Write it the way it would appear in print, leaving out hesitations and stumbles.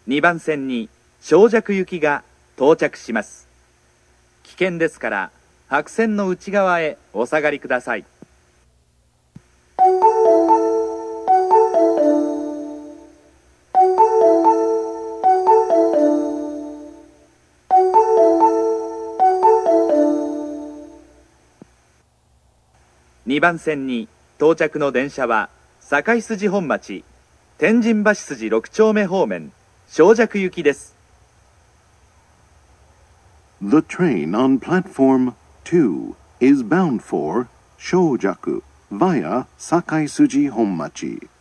2番線に小尺行きが到着します。危険ですから白線の内側へお下がりください。2番線に到着の電車は堺筋本町天神橋筋6丁目方面小尺行きです。 The train on platform 2 is bound for Shojaku via Sakai Suji Honmachi.